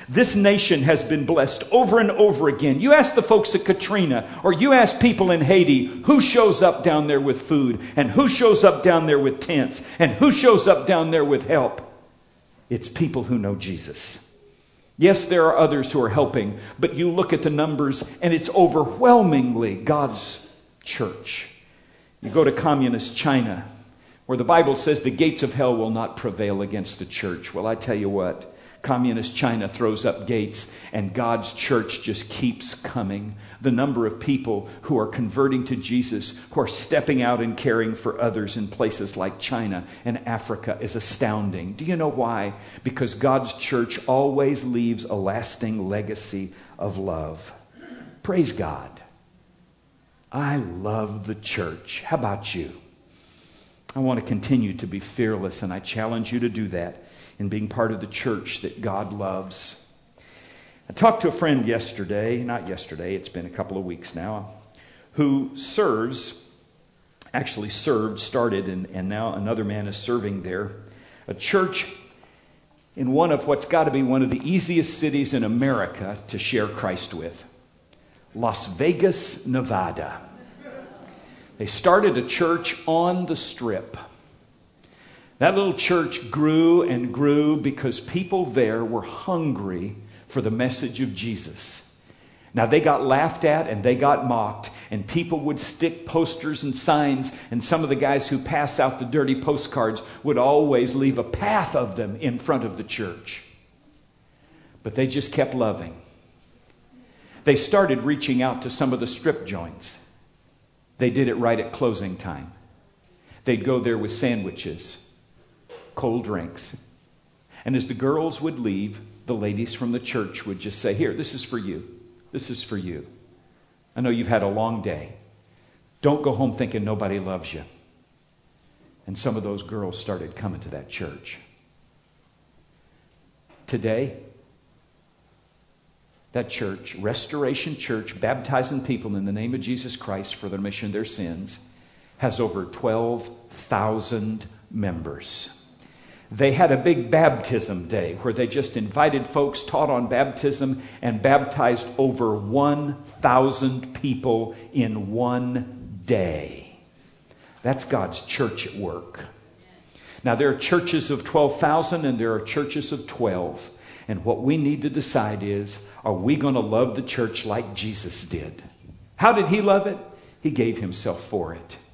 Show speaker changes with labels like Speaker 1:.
Speaker 1: This nation has been blessed over and over again. You ask the folks at Katrina, or you ask people in Haiti, who shows up down there with food, and who shows up down there with tents, and who shows up down there with help? It's people who know Jesus. Yes, there are others who are helping, but you look at the numbers, and it's overwhelmingly God's church. You go to communist China, where the Bible says the gates of hell will not prevail against the church. Well, I tell you what. Communist China throws up gates and God's church just keeps coming. The number of people who are converting to Jesus, who are stepping out and caring for others in places like China and Africa is astounding. Do you know why? Because God's church always leaves a lasting legacy of love. Praise God. I love the church. How about you? I want to continue to be fearless, and I challenge you to do that in being part of the church that God loves. I talked to a friend it's been a couple of weeks now, who started, and now another man is serving there, a church in one of what's got to be one of the easiest cities in America to share Christ with, Las Vegas, Nevada. They started a church on the Strip. That little church grew and grew because people there were hungry for the message of Jesus. Now, they got laughed at and they got mocked, and people would stick posters and signs, and some of the guys who pass out the dirty postcards would always leave a path of them in front of the church. But they just kept loving. They started reaching out to some of the strip joints. They did it right at closing time. They'd go there with sandwiches, cold drinks. And as the girls would leave, the ladies from the church would just say, "Here, this is for you. This is for you. I know you've had a long day. Don't go home thinking nobody loves you." And some of those girls started coming to that church. Today, that church, Restoration Church, baptizing people in the name of Jesus Christ for the remission of their sins, has over 12,000 members. They had a big baptism day where they just invited folks, taught on baptism, and baptized over 1,000 people in one day. That's God's church at work. Now, there are churches of 12,000 and there are churches of 12. And what we need to decide is, are we going to love the church like Jesus did? How did he love it? He gave himself for it.